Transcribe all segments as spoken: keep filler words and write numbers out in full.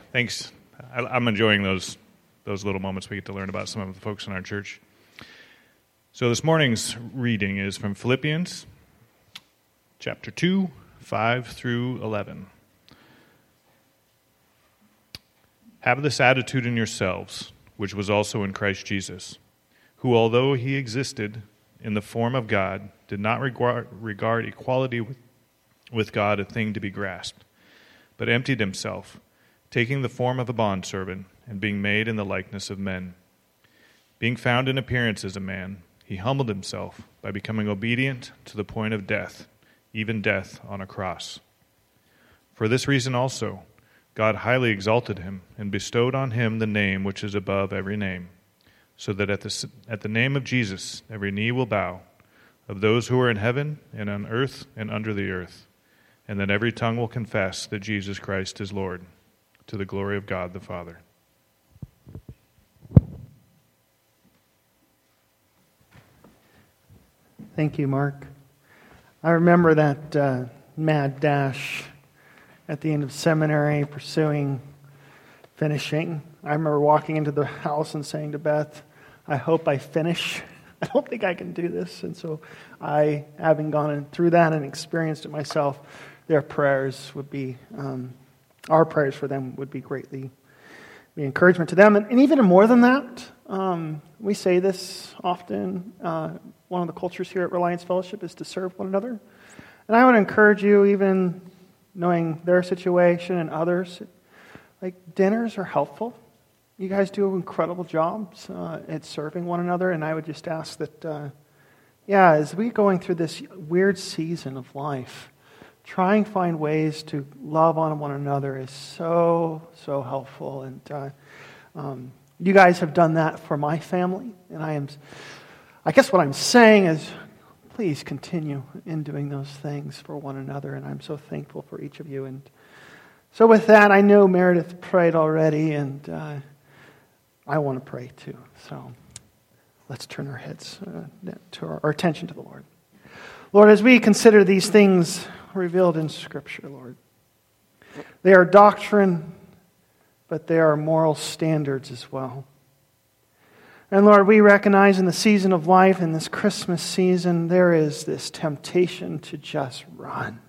Thanks. I, I'm enjoying those those little moments we get to learn about some of the folks in our church. So this morning's reading is from Philippians chapter two, five through eleven. Have this attitude in yourselves, which was also in Christ Jesus, who, although he existed in the form of God, did not regard, regard equality with, with God a thing to be grasped, but emptied himself, taking the form of a bondservant, and being made in the likeness of men. Being found in appearance as a man, he humbled himself by becoming obedient to the point of death, even death on a cross. For this reason also, God highly exalted him and bestowed on him the name which is above every name, so that at the, at the name of Jesus every knee will bow, of those who are in heaven and on earth and under the earth, and that every tongue will confess that Jesus Christ is Lord, to the glory of God the Father. Thank you, Mark. I remember that uh, mad dash at the end of seminary, pursuing finishing. I remember walking into the house and saying to Beth, I hope I finish. I don't think I can do this. And so I, having gone through that and experienced it myself, their prayers would be, um, our prayers for them would be greatly be encouragement to them. And, and even more than that, um, we say this often, uh, one of the cultures here at Reliance Fellowship is to serve one another. And I would encourage you, even knowing their situation and others, like dinners are helpful. You guys do incredible jobs uh, at serving one another, and I would just ask that, uh, yeah, as we're going through this weird season of life, try and find ways to love on one another is so, so helpful. And uh, um, you guys have done that for my family, and I am, I guess what I'm saying is, please continue in doing those things for one another, and I'm so thankful for each of you. And so with that, I know Meredith prayed already, and uh, I want to pray too. So let's turn our heads uh, to our, our attention to the Lord. Lord, as we consider these things revealed in Scripture, Lord, they are doctrine, but they are moral standards as well. And Lord, we recognize in the season of life, in this Christmas season, there is this temptation to just run.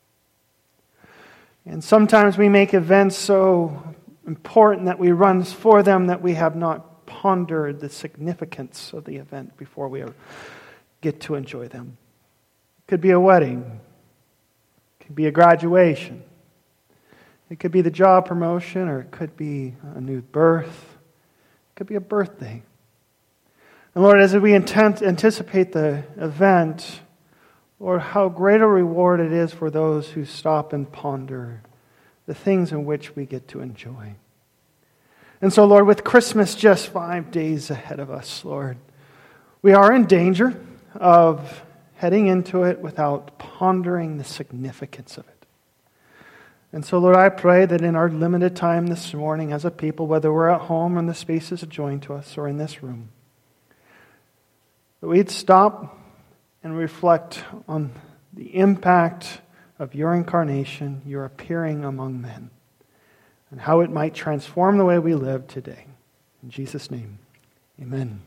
And sometimes we make events so important that we run for them that we have not pondered the significance of the event before we get to enjoy them. It could be a wedding. It could be a graduation. It could be the job promotion, or it could be a new birth. It could be a birthday. And Lord, as we intent, anticipate the event, Lord, how great a reward it is for those who stop and ponder the things in which we get to enjoy. And so, Lord, with Christmas just five days ahead of us, Lord, we are in danger of heading into it without pondering the significance of it. And so, Lord, I pray that in our limited time this morning as a people, whether we're at home or in the spaces adjoined to us or in this room, that we'd stop and reflect on the impact of your incarnation, your appearing among men, and how it might transform the way we live today. In Jesus' name, amen.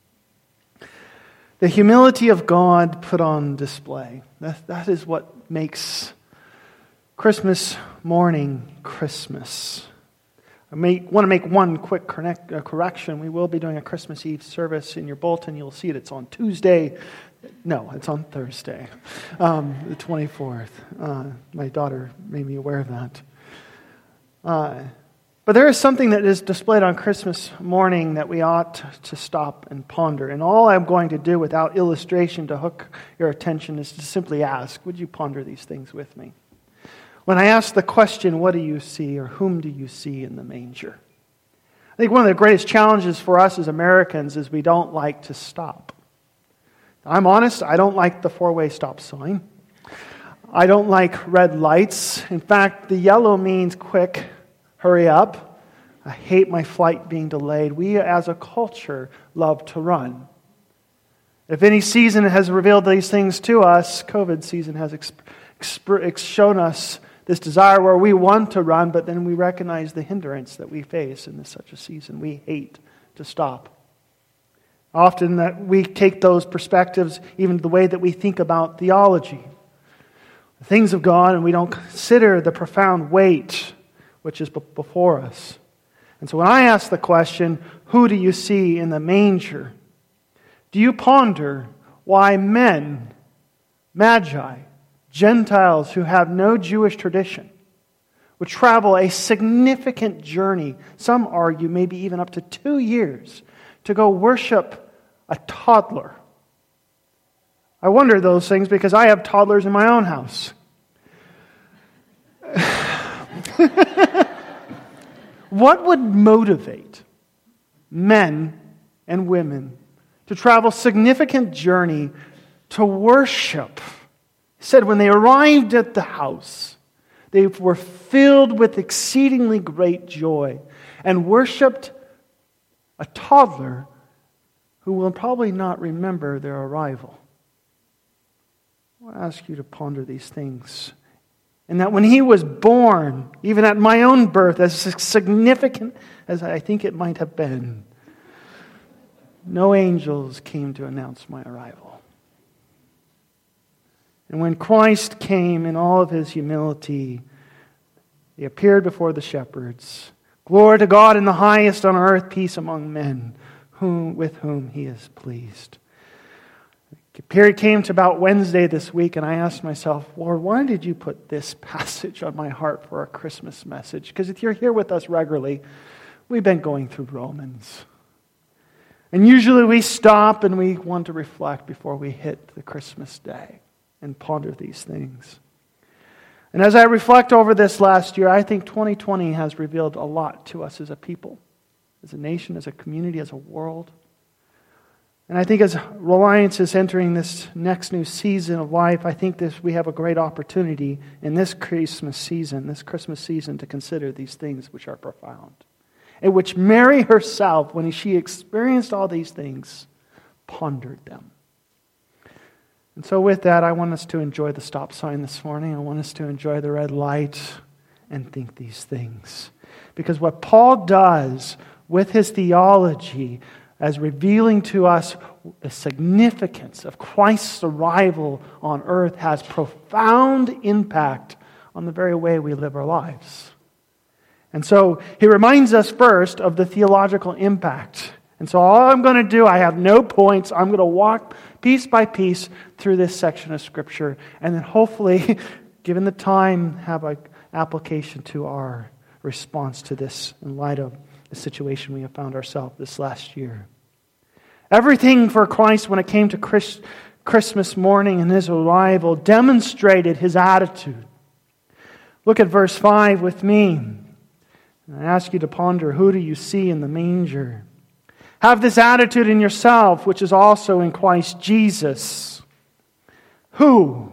The humility of God put on display. That, that is what makes Christmas morning Christmas. I may, want to make one quick connect, uh, correction. We will be doing a Christmas Eve service in your bulletin. You'll see it. It's on Tuesday. No, it's on Thursday, um, the twenty-fourth. Uh, my daughter made me aware of that. Uh, but there is something that is displayed on Christmas morning that we ought to stop and ponder. And all I'm going to do without illustration to hook your attention is to simply ask, would you ponder these things with me? When I ask the question, what do you see, or whom do you see in the manger? I think one of the greatest challenges for us as Americans is we don't like to stop. I'm honest, I don't like the four-way stop sign. I don't like red lights. In fact, the yellow means quick, hurry up. I hate my flight being delayed. We as a culture love to run. If any season has revealed these things to us, COVID season has exp- exp- shown us this desire where we want to run, but then we recognize the hindrance that we face in this such a season. We hate to stop. Often that we take those perspectives even to the way that we think about theology, the things of God, and we don't consider the profound weight which is before us. And so when I ask the question, who do you see in the manger? Do you ponder why men, magi, Gentiles who have no Jewish tradition, would travel a significant journey, some argue maybe even up to two years, to go worship a toddler? I wonder those things because I have toddlers in my own house. What would motivate men and women to travel significant journey to worship? He said when they arrived at the house, they were filled with exceedingly great joy and worshipped a toddler who will probably not remember their arrival. I want to ask you to ponder these things. And that when he was born, even at my own birth, as significant as I think it might have been, no angels came to announce my arrival. And when Christ came in all of his humility, he appeared before the shepherds. Glory to God in the highest, on earth peace among men, whom, with whom he is pleased. The period came to about Wednesday this week, and I asked myself, Lord, why did you put this passage on my heart for a Christmas message? Because if you're here with us regularly, we've been going through Romans. And usually we stop and we want to reflect before we hit the Christmas day and ponder these things. And as I reflect over this last year, I think twenty twenty has revealed a lot to us as a people, as a nation, as a community, as a world. And I think as Reliance is entering this next new season of life, I think this we have a great opportunity in this Christmas season, this Christmas season, to consider these things which are profound. In which Mary herself, when she experienced all these things, pondered them. And so with that, I want us to enjoy the stop sign this morning. I want us to enjoy the red light and think these things. Because what Paul does with his theology, as revealing to us the significance of Christ's arrival on earth, has profound impact on the very way we live our lives. And so he reminds us first of the theological impact. And so all I'm going to do, I have no points. I'm going to walk piece by piece through this section of Scripture. And then hopefully, given the time, have an application to our response to this in light of the situation we have found ourselves this last year. Everything for Christ when it came to Christ, Christmas morning and his arrival demonstrated his attitude. Look at verse five with me. And I ask you to ponder, who do you see in the manger? Have this attitude in yourself, which is also in Christ Jesus, who,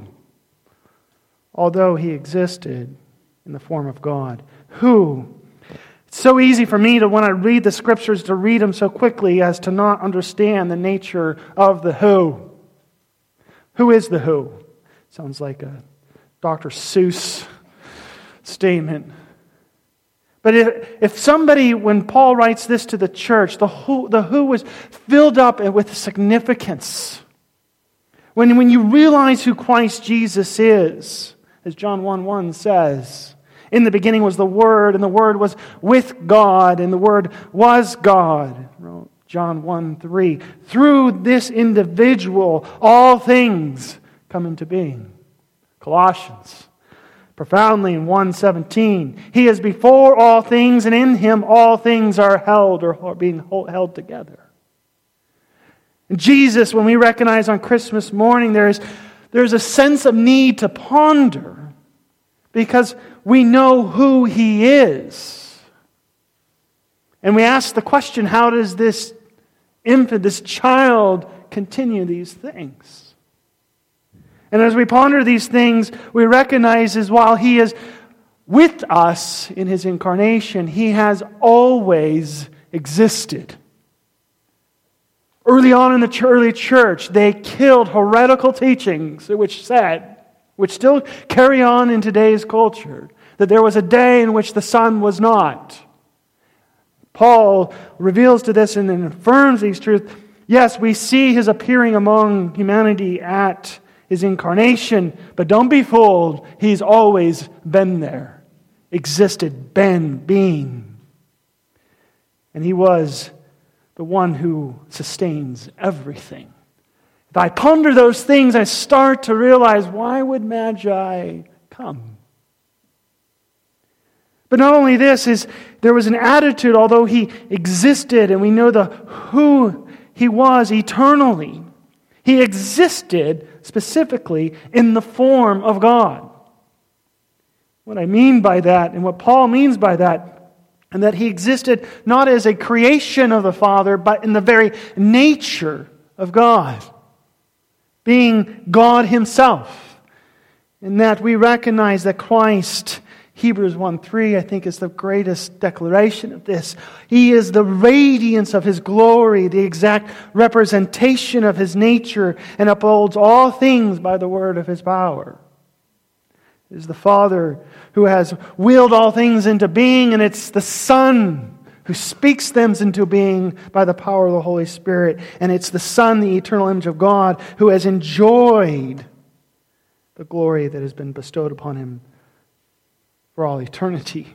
although he existed in the form of God, who... It's so easy for me to, when I read the Scriptures, to read them so quickly as to not understand the nature of the who. Who is the who? Sounds like a Doctor Seuss statement. But if, if somebody, when Paul writes this to the church, the who, the who was filled up with significance. When, when you realize who Christ Jesus is, as John one one says, in the beginning was the Word, and the Word was with God, and the Word was God. John one three. Through this individual, all things come into being. Colossians, profoundly in one seventeen. He is before all things, and in Him all things are held or are being held together. And Jesus, when we recognize on Christmas morning, there is there's a sense of need to ponder, because we know who He is. And we ask the question, how does this infant, this child, continue these things? And as we ponder these things, we recognize as while He is with us in His incarnation, He has always existed. Early on in the early church, they killed heretical teachings which said, which still carry on in today's culture, that there was a day in which the sun was not. Paul reveals to this and affirms these truths. Yes, we see his appearing among humanity at his incarnation, but don't be fooled. He's always been there, existed, been, being. And he was the one who sustains everything. If I ponder those things, I start to realize, why would Magi come? But not only this, is there was an attitude, although he existed, and we know the who he was eternally. He existed specifically in the form of God. What I mean by that, and what Paul means by that, and that he existed not as a creation of the Father, but in the very nature of God, being God himself. And that we recognize that Christ, Hebrews one three, I think, is the greatest declaration of this. He is the radiance of his glory, the exact representation of his nature, and upholds all things by the word of his power. It is the Father who has willed all things into being, and it's the Son who speaks them into being by the power of the Holy Spirit. And it's the Son, the eternal image of God, who has enjoyed the glory that has been bestowed upon him for all eternity.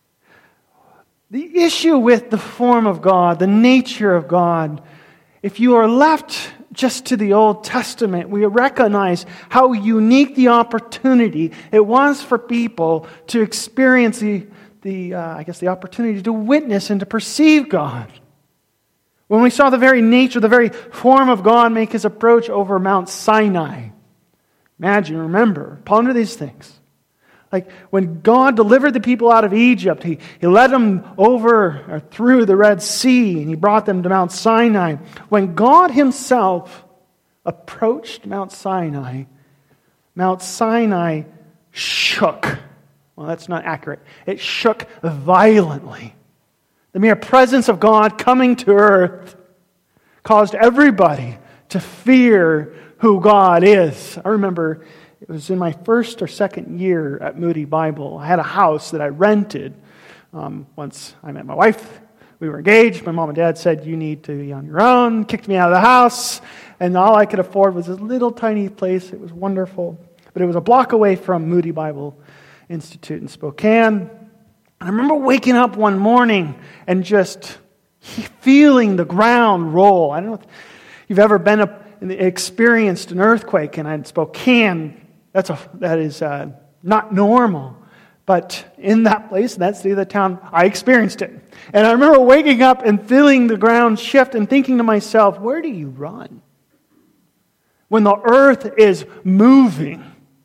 The issue with the form of God, the nature of God, if you are left just to the Old Testament, we recognize how unique the opportunity it was for people to experience the, the uh, I guess, the opportunity to witness and to perceive God. When we saw the very nature, the very form of God make his approach over Mount Sinai. Imagine, remember, ponder these things. Like when God delivered the people out of Egypt, He, he led them over or through the Red Sea and He brought them to Mount Sinai. When God Himself approached Mount Sinai, Mount Sinai shook. Well, that's not accurate. It shook violently. The mere presence of God coming to earth caused everybody to fear who God is. I remember it was in my first or second year at Moody Bible. I had a house that I rented. Um, once I met my wife, we were engaged. My mom and dad said, "You need to be on your own," kicked me out of the house. And all I could afford was this little tiny place. It was wonderful. But it was a block away from Moody Bible Institute in Spokane. And I remember waking up one morning and just feeling the ground roll. I don't know if you've ever been up and experienced an earthquake in Spokane. That's a, that is uh, not normal. But in that place, in that city of the town, I experienced it. And I remember waking up and feeling the ground shift and thinking to myself, where do you run when the earth is moving?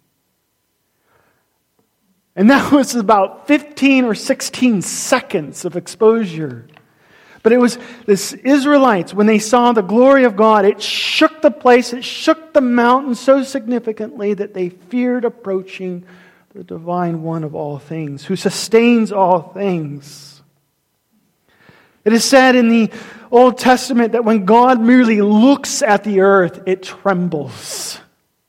And that was about fifteen or sixteen seconds of exposure. But it was this Israelites, when they saw the glory of God, it shook the place, it shook the mountain so significantly that they feared approaching the divine one of all things, who sustains all things. It is said in the Old Testament that when God merely looks at the earth, it trembles.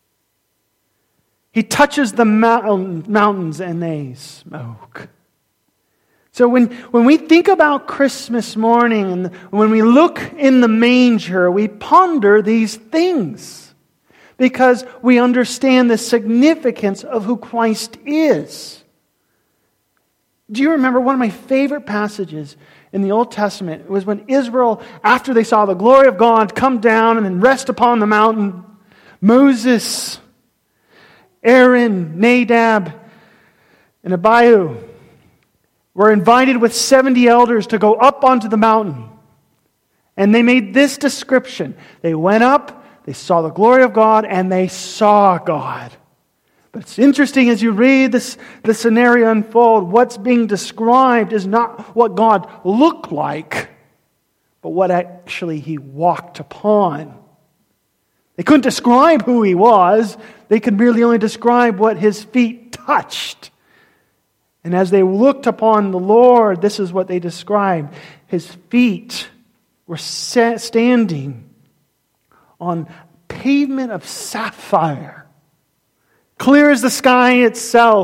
He touches the mountain, mountains and they smoke. So when, when we think about Christmas morning and when we look in the manger, we ponder these things because we understand the significance of who Christ is. Do you remember one of my favorite passages in the Old Testament? It was when Israel, after they saw the glory of God come down and then rest upon the mountain, Moses, Aaron, Nadab, and Abihu were invited with seventy elders to go up onto the mountain. And they made this description. They went up, they saw the glory of God, and they saw God. But it's interesting as you read this, this scenario unfold, what's being described is not what God looked like, but what actually He walked upon. They couldn't describe who He was. They could merely only describe what His feet touched. And as they looked upon the Lord, this is what they described. His feet were standing on pavement of sapphire, clear as the sky itself.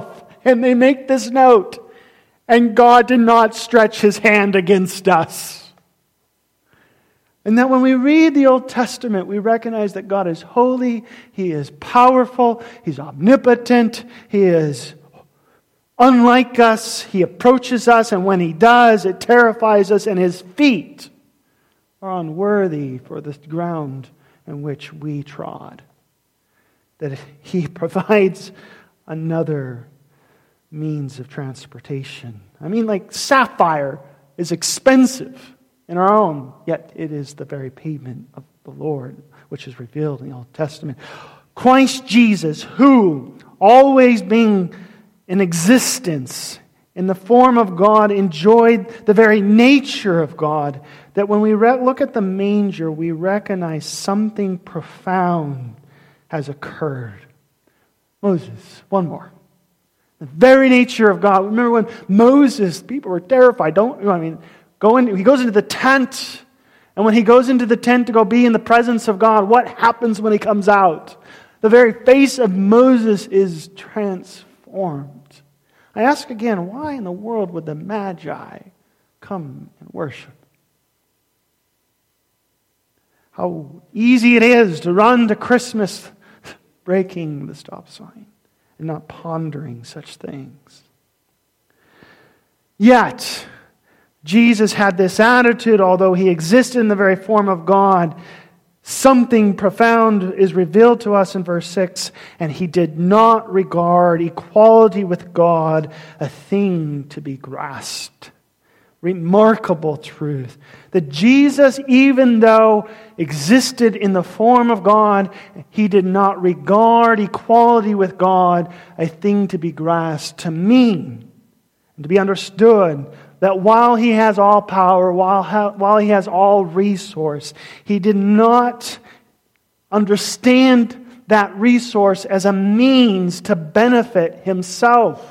And they make this note, and God did not stretch his hand against us. And that when we read the Old Testament, we recognize that God is holy, he is powerful, he's omnipotent, he is unlike us, he approaches us, and when he does, it terrifies us, and his feet are unworthy for the ground in which we trod. That he provides another means of transportation. I mean, like sapphire is expensive in our own, yet it is the very pavement of the Lord, which is revealed in the Old Testament. Christ Jesus, who, always being in existence in the form of God, enjoyed the very nature of God, that when we re- look at the manger, we recognize something profound has occurred. Moses, one more. The very nature of God. Remember when Moses, people were terrified. Don't, I mean, go in, he goes into the tent, and when he goes into the tent to go be in the presence of God, what happens when he comes out? The very face of Moses is transformed. I ask again, why in the world would the Magi come and worship? How easy it is to run to Christmas breaking the stop sign and not pondering such things. Yet, Jesus had this attitude, although he existed in the very form of God, something profound is revealed to us in verse six, and he did not regard equality with God a thing to be grasped. Remarkable truth. That Jesus, even though existed in the form of God, he did not regard equality with God a thing to be grasped, to mean and to be understood that while he has all power, while, ha- while he has all resource, he did not understand that resource as a means to benefit himself.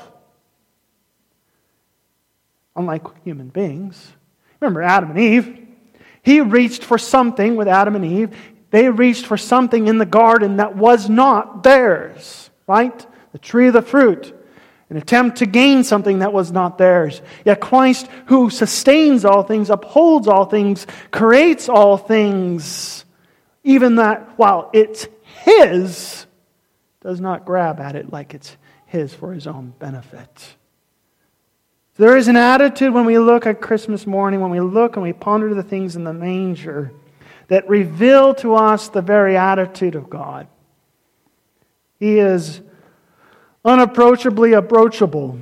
Unlike human beings. Remember Adam and Eve. He reached for something with Adam and Eve. They reached for something in the garden that was not theirs. Right? The tree of the fruit. An attempt to gain something that was not theirs. Yet Christ, who sustains all things, upholds all things, creates all things, even that while it's his, does not grab at it like it's his for his own benefit. There is an attitude when we look at Christmas morning, when we look and we ponder the things in the manger, that reveal to us the very attitude of God. He is unapproachably approachable.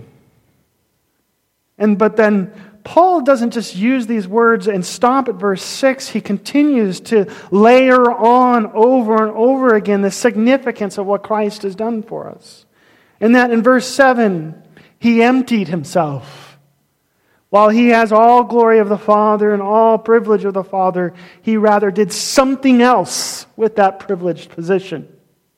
And but then Paul doesn't just use these words and stop at verse six. He continues to layer on over and over again the significance of what Christ has done for us. And that in verse seven, he emptied himself. While he has all glory of the Father and all privilege of the Father, he rather did something else with that privileged position.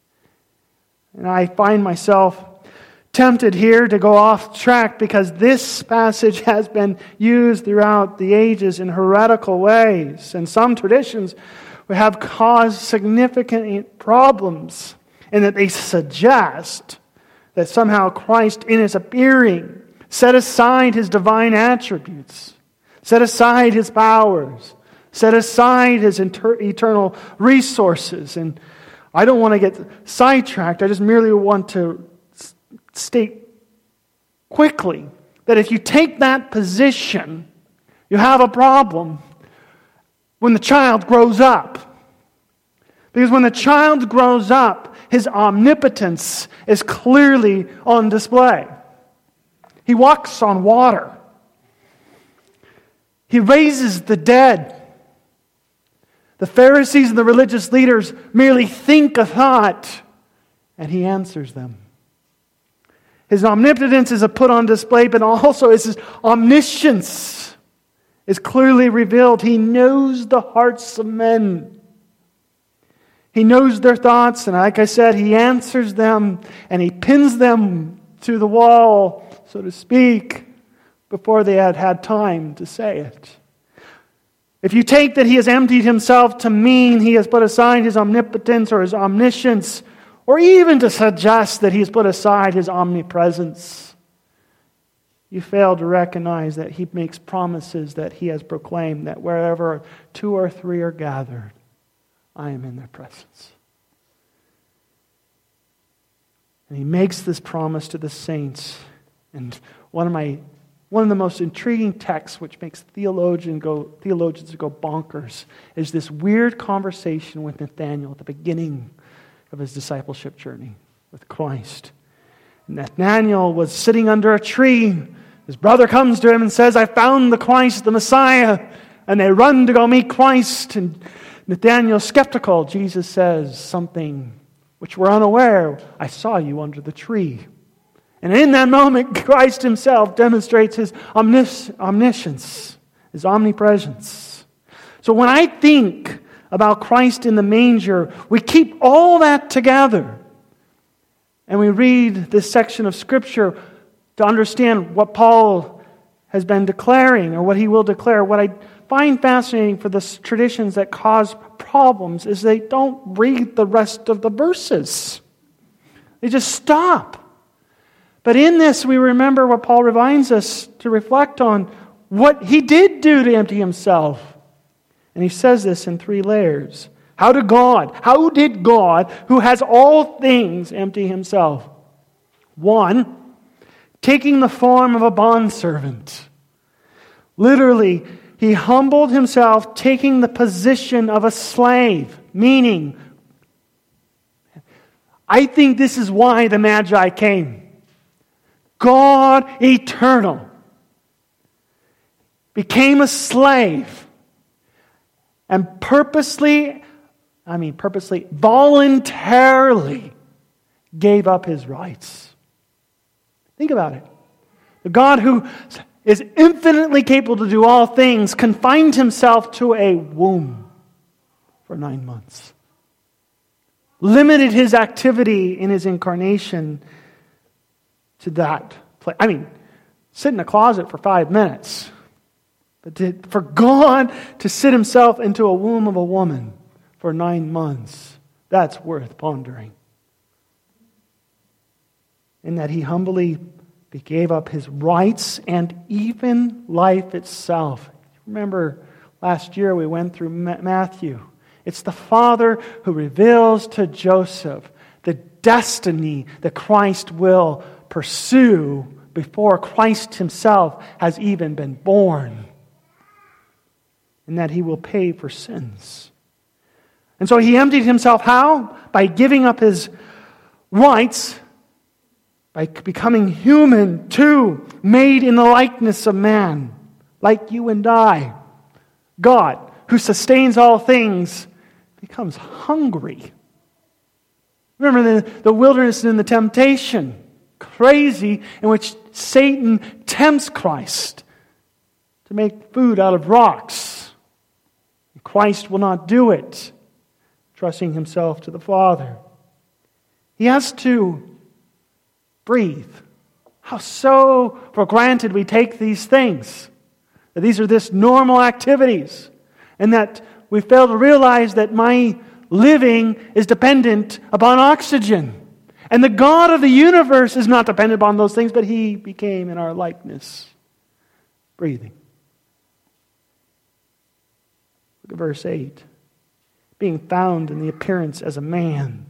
And I find myself tempted here to go off track because this passage has been used throughout the ages in heretical ways. And some traditions have caused significant problems in that they suggest that somehow Christ in his appearing set aside his divine attributes, set aside his powers, set aside his inter- eternal resources. And I don't want to get sidetracked. I just merely want to s- state quickly that if you take that position, you have a problem when the child grows up. Because when the child grows up, his omnipotence is clearly on display. He walks on water. He raises the dead. The Pharisees and the religious leaders merely think a thought, and he answers them. His omnipotence is put on display, but also his omniscience is clearly revealed. He knows the hearts of men. He knows their thoughts, and like I said, he answers them, and he pins them to the wall, so to speak, before they had had time to say it. If you take that he has emptied himself to mean he has put aside his omnipotence or his omniscience, or even to suggest that he has put aside his omnipresence, You fail to recognize that He makes promises that He has proclaimed, that wherever two or three are gathered, I am in their presence. And He makes this promise to the saints. And one of my one of the most intriguing texts, which makes theologian go, theologians go bonkers, is this weird conversation with Nathanael at the beginning of his discipleship journey with Christ. Nathanael was sitting under a tree. His brother comes to him and says, I found the Christ, the Messiah. And they run to go meet Christ. And Nathanael's skeptical. Jesus says something which we're unaware. I saw you under the tree. And in that moment, Christ Himself demonstrates His omnis- omniscience, His omnipresence. So when I think about Christ in the manger, we keep all that together. And we read this section of Scripture to understand what Paul has been declaring, or what he will declare. What I find fascinating for the traditions that cause problems is they don't read the rest of the verses. They just stop. But in this, we remember what Paul reminds us to reflect on, what He did do to empty Himself. And he says this in three layers. How did God, how did God, who has all things, empty Himself? One, taking the form of a bondservant. Literally, He humbled Himself, taking the position of a slave. Meaning, I think this is why the Magi came. God eternal became a slave and purposely, I mean purposely, voluntarily gave up His rights. Think about it. The God who is infinitely capable to do all things confined Himself to a womb for nine months. Limited His activity in His incarnation to that place. I mean, sit in a closet for five minutes. But to, for God to sit Himself into a womb of a woman for nine months, that's worth pondering. In that He humbly gave up His rights and even life itself. Remember, last year we went through Matthew. It's the Father who reveals to Joseph the destiny that Christ will pursue before Christ Himself has even been born. And that He will pay for sins. And so He emptied Himself how? By giving up His rights, by becoming human too, made in the likeness of man, like you and I. God, who sustains all things, becomes hungry. Remember the, the wilderness and the temptation. Crazy, in which Satan tempts Christ to make food out of rocks. Christ will not do it, trusting Himself to the Father. He has to breathe. How so for granted we take these things. That these are this normal activities. And that we fail to realize that my living is dependent upon oxygen. And the God of the universe is not dependent upon those things, but He became in our likeness. Breathing. Look at verse eight. Being found in the appearance as a man.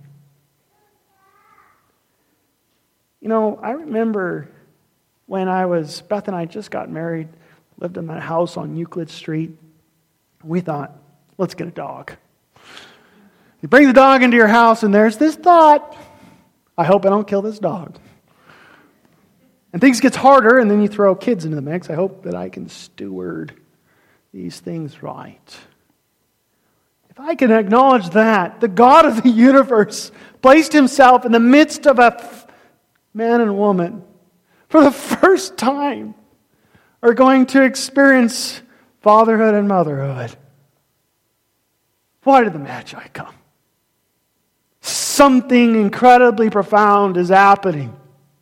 You know, I remember when I was, Beth and I just got married, lived in that house on Euclid Street. We thought, let's get a dog. You bring the dog into your house and there's this thought, I hope I don't kill this dog. And things gets harder, and then you throw kids into the mix. I hope that I can steward these things right. If I can acknowledge that, the God of the universe placed Himself in the midst of a f- man and woman for the first time are going to experience fatherhood and motherhood. Why did the Magi come? Something incredibly profound is happening.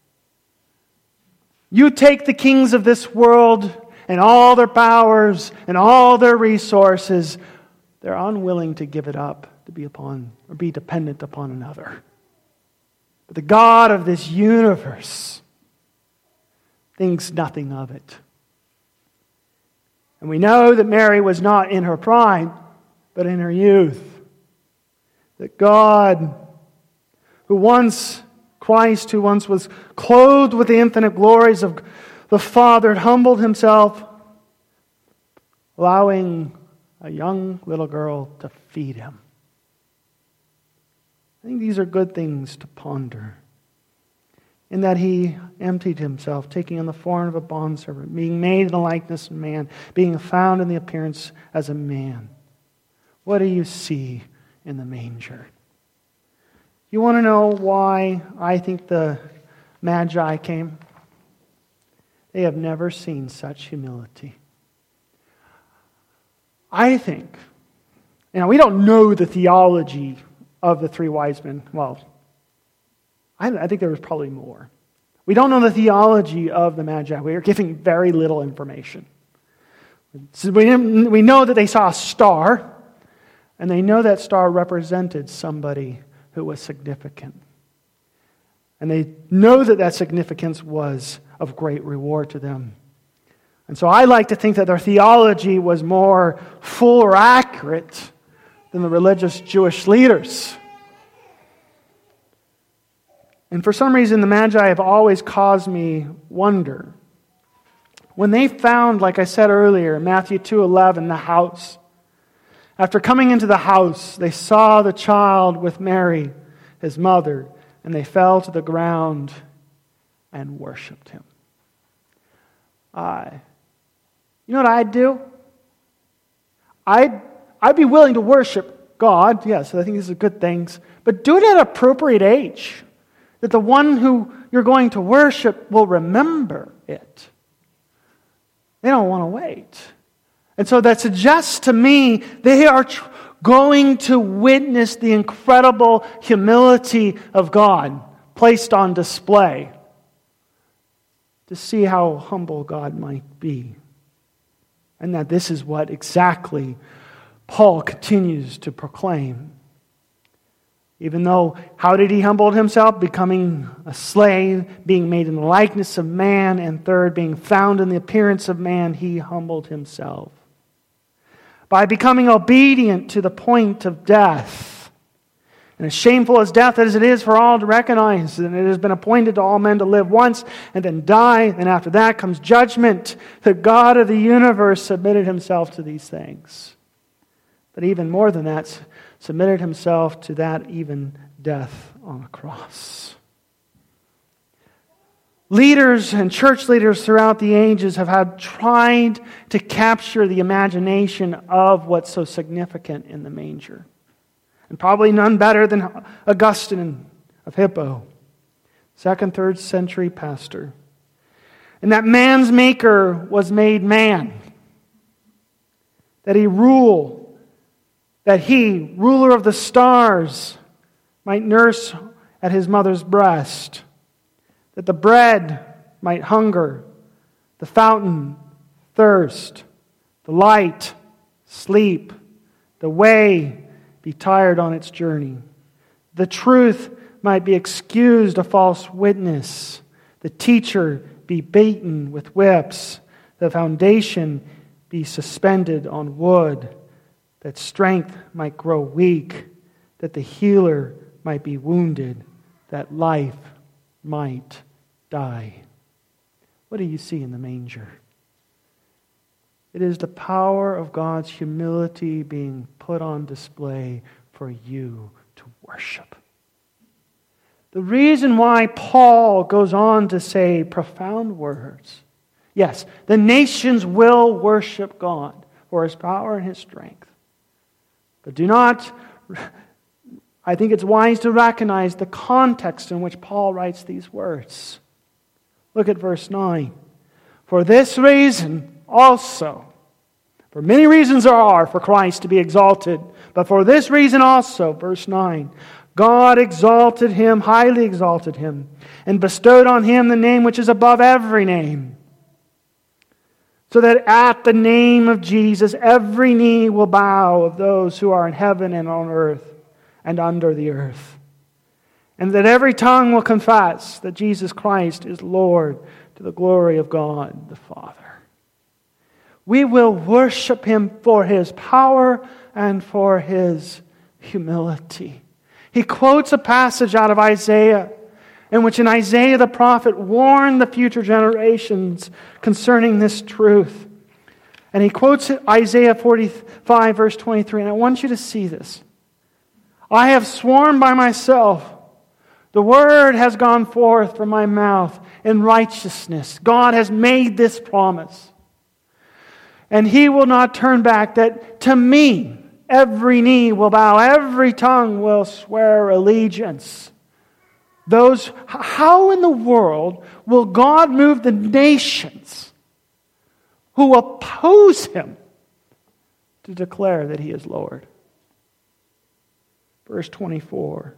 You take the kings of this world and all their powers and all their resources, they're unwilling to give it up to be upon or be dependent upon another. But the God of this universe, thinks nothing of it. And we know that Mary was not in her prime, but in her youth. That God, who once, Christ, who once was clothed with the infinite glories of the Father, humbled himself, allowing a young little girl to feed him. I think these are good things to ponder. In that he emptied himself, taking on the form of a bondservant, being made in the likeness of man, being found in the appearance as a man. What do you see in the manger? You want to know why I think the Magi came? They have never seen such humility. I think, you know, we don't know the theology of the three wise men. Well, I, I think there was probably more. We don't know the theology of the Magi. We are giving very little information. So we, we know that they saw a star, and they know that star represented somebody who was significant. And they know that that significance was of great reward to them. And so I like to think that their theology was more full or accurate than the religious Jewish leaders. And for some reason, the Magi have always caused me wonder. When they found, like I said earlier, Matthew two eleven, the house, after coming into the house, they saw the child with Mary, his mother, and they fell to the ground and worshipped him. I, you know what I'd do? I'd, I'd be willing to worship God, yes, I think these are good things, but do it at an appropriate age, that the one who you're going to worship will remember it. They don't want to wait. And so that suggests to me they are tr- going to witness the incredible humility of God placed on display to see how humble God might be. And that this is what exactly Paul continues to proclaim. Even though, how did he humble himself? Becoming a slave, being made in the likeness of man, and third, being found in the appearance of man, he humbled himself. By becoming obedient to the point of death. And as shameful as death as it is for all to recognize, and it has been appointed to all men to live once and then die, and after that comes judgment, the God of the universe submitted himself to these things. But even more than that, submitted himself to that even death on a cross. Leaders and church leaders throughout the ages have had tried to capture the imagination of what's so significant in the manger. And probably none better than Augustine of Hippo, second, third century pastor. And that man's maker was made man. That he rule, that he, ruler of the stars, might nurse at his mother's breast. That the bread might hunger, the fountain thirst, the light sleep, the way be tired on its journey. The truth might be excused a false witness, the teacher be beaten with whips, the foundation be suspended on wood, that strength might grow weak, that the healer might be wounded, that life might die. What do you see in the manger? It is the power of God's humility being put on display for you to worship. The reason why Paul goes on to say profound words, yes, the nations will worship God for His power and His strength. But do not, I think it's wise to recognize the context in which Paul writes these words. Look at verse nine. For this reason also, for many reasons there are for Christ to be exalted, but for this reason also, verse nine, God exalted Him, highly exalted Him, and bestowed on Him the name which is above every name, so that at the name of Jesus every knee will bow of those who are in heaven and on earth and under the earth, and that every tongue will confess that Jesus Christ is Lord, to the glory of God the Father. We will worship Him for His power and for His humility. He quotes a passage out of Isaiah, in which in Isaiah the prophet warned the future generations concerning this truth. And he quotes Isaiah forty-five, verse twenty-three, and I want you to see this. I have sworn by myself, the word has gone forth from my mouth in righteousness. God has made this promise. And He will not turn back, that to me every knee will bow, every tongue will swear allegiance. Those, how in the world will God move the nations who oppose Him to declare that He is Lord? Verse twenty-four.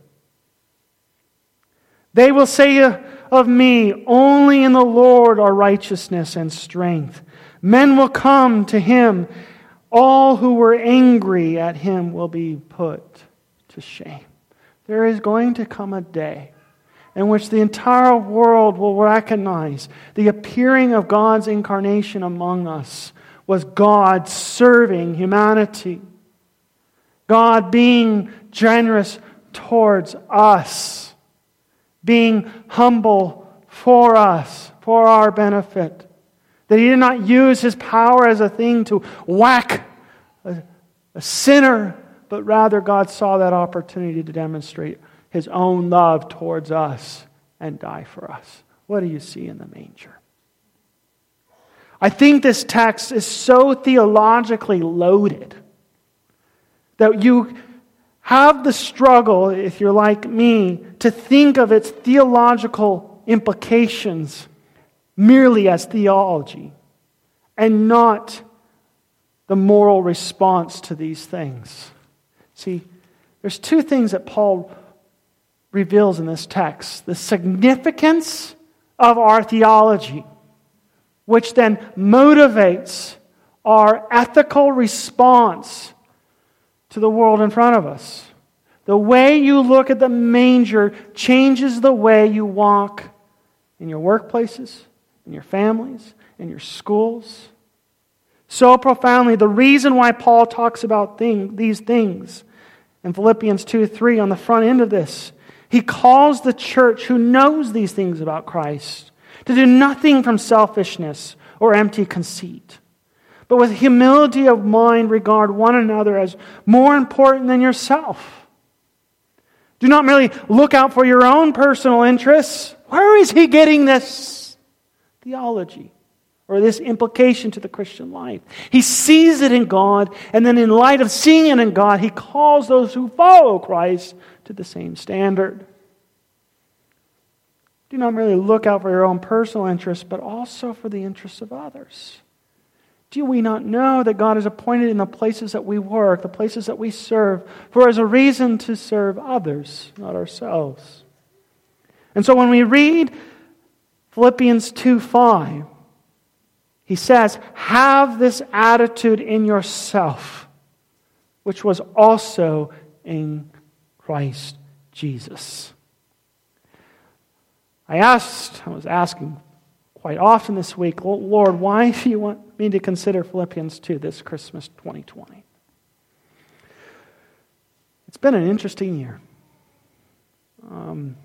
They will say of me, only in the Lord are righteousness and strength. Men will come to Him. All who were angry at Him will be put to shame. There is going to come a day in which the entire world will recognize the appearing of God's incarnation among us was God serving humanity. God being generous towards us. Being humble for us, for our benefit. That He did not use His power as a thing to whack a, a sinner, but rather God saw that opportunity to demonstrate His own love towards us and die for us. What do you see in the manger? I think this text is so theologically loaded that you have the struggle, if you're like me, to think of its theological implications merely as theology and not the moral response to these things. See, there's two things that Paul reveals in this text. The significance of our theology, which then motivates our ethical response to the world in front of us. The way you look at the manger changes the way you walk in your workplaces, in your families, in your schools. So profoundly, the reason why Paul talks about thing, these things in Philippians two three on the front end of this, he calls the church who knows these things about Christ to do nothing from selfishness or empty conceit, but with humility of mind regard one another as more important than yourself. Do not merely look out for your own personal interests. Where is he getting this theology or this implication to the Christian life? He sees it in God, and then in light of seeing it in God, he calls those who follow Christ to the same standard. Do not merely look out for your own personal interests, but also for the interests of others. Do we not know that God is appointed in the places that we work, the places that we serve, for as a reason to serve others, not ourselves? And so when we read Philippians two five, he says, have this attitude in yourself, which was also in Christ Jesus. I asked, I was asking quite often this week, Lord, why do you want me to consider Philippians two this Christmas twenty twenty? It's been an interesting year. Um,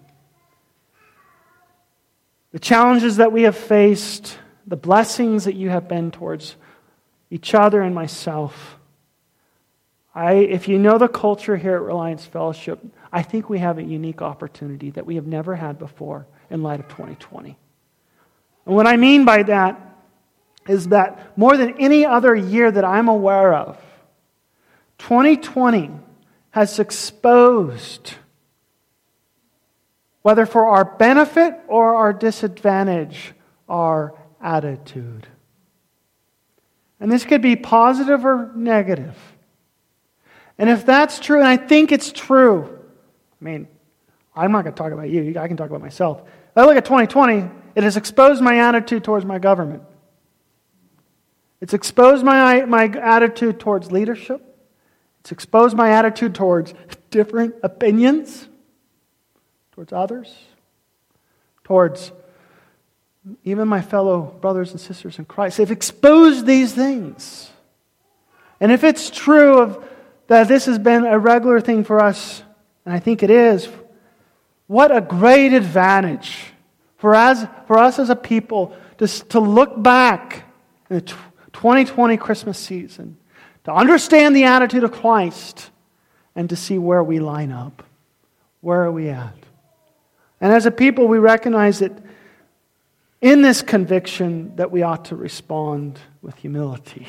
the challenges that we have faced, the blessings that you have been towards each other and myself. I, if you know the culture here at Reliance Fellowship, I think we have a unique opportunity that we have never had before in light of twenty twenty. And what I mean by that is that more than any other year that I'm aware of, twenty twenty has exposed, whether for our benefit or our disadvantage, our attitude. And this could be positive or negative. And if that's true, and I think it's true, I mean, I'm not going to talk about you, I can talk about myself. If I look at twenty twenty, it has exposed my attitude towards my government. It's exposed my, my attitude towards leadership. It's exposed my attitude towards different opinions, towards others, towards even my fellow brothers and sisters in Christ, they've exposed these things. And if it's true of that this has been a regular thing for us, and I think it is, what a great advantage for us, for us as a people to, to look back in the twenty twenty Christmas season, to understand the attitude of Christ, and to see where we line up. Where are we at? And as a people, we recognize that in this conviction that we ought to respond with humility.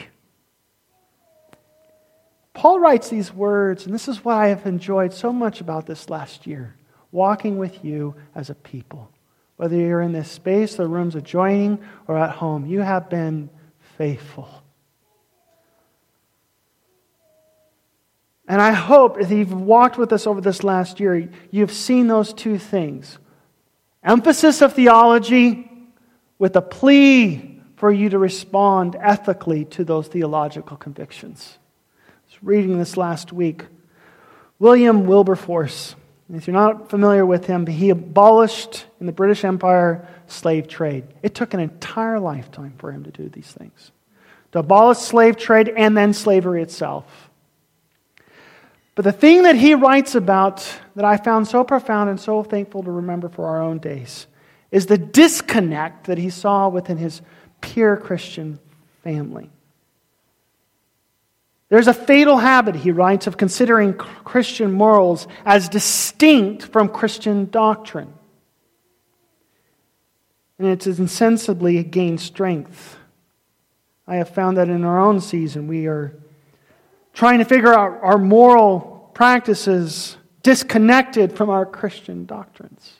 Paul writes these words, and this is what I have enjoyed so much about this last year, walking with you as a people. Whether you're in this space, the rooms adjoining, or at home, you have been faithful. And I hope if you've walked with us over this last year, you've seen those two things. Emphasis of theology with a plea for you to respond ethically to those theological convictions. I was reading this last week. William Wilberforce, if you're not familiar with him, he abolished in the British Empire slave trade. It took an entire lifetime for him to do these things. To abolish slave trade and then slavery itself. But the thing that he writes about that I found so profound and so thankful to remember for our own days is the disconnect that he saw within his pure Christian family. There's a fatal habit, he writes, of considering Christian morals as distinct from Christian doctrine. And it's insensibly gained strength. I have found that in our own season we are trying to figure out our moral practices disconnected from our Christian doctrines.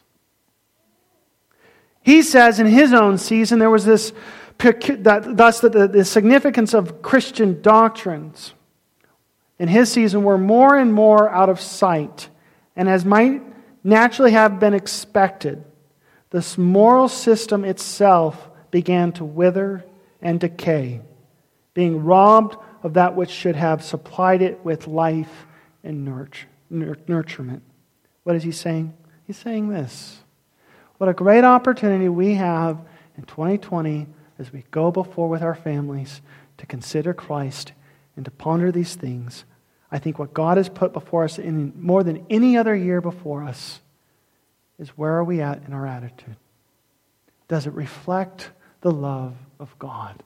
He says in his own season there was this, that, thus the, the significance of Christian doctrines in his season were more and more out of sight. And as might naturally have been expected, this moral system itself began to wither and decay, being robbed of that which should have supplied it with life and nurture, nurturement. What is he saying? He's saying this. What a great opportunity we have in twenty twenty as we go before with our families to consider Christ and to ponder these things. I think what God has put before us in more than any other year before us is where are we at in our attitude? Does it reflect the love of God?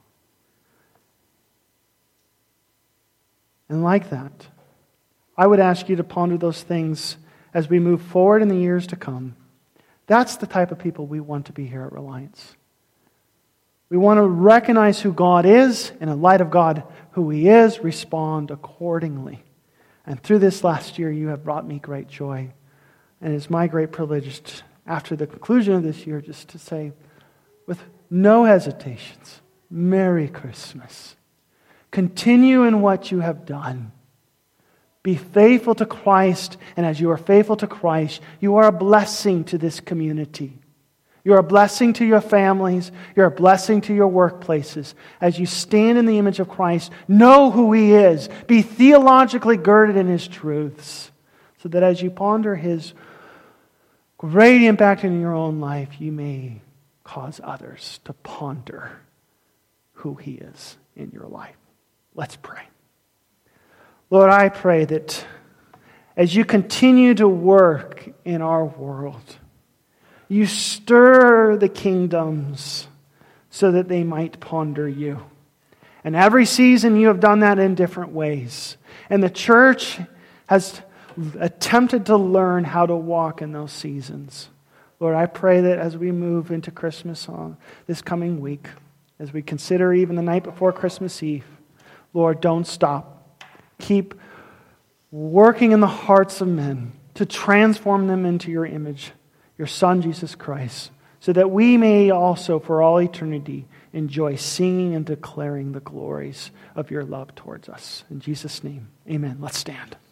And like that, I would ask you to ponder those things as we move forward in the years to come. That's the type of people we want to be here at Reliance. We want to recognize who God is, and in light of God, who He is, respond accordingly. And through this last year, you have brought me great joy. And it's my great privilege, after the conclusion of this year, just to say, with no hesitations, Merry Christmas. Continue in what you have done. Be faithful to Christ, and as you are faithful to Christ, you are a blessing to this community. You're a blessing to your families. You're a blessing to your workplaces. As you stand in the image of Christ, know who He is. Be theologically girded in His truths, so that as you ponder His great impact in your own life, you may cause others to ponder who He is in your life. Let's pray. Lord, I pray that as you continue to work in our world, you stir the kingdoms so that they might ponder you. And every season you have done that in different ways. And the church has attempted to learn how to walk in those seasons. Lord, I pray that as we move into Christmas on this coming week, as we consider even the night before Christmas Eve, Lord, don't stop. Keep working in the hearts of men to transform them into your image, your Son, Jesus Christ, so that we may also, for all eternity, enjoy singing and declaring the glories of your love towards us. In Jesus' name, amen. Let's stand.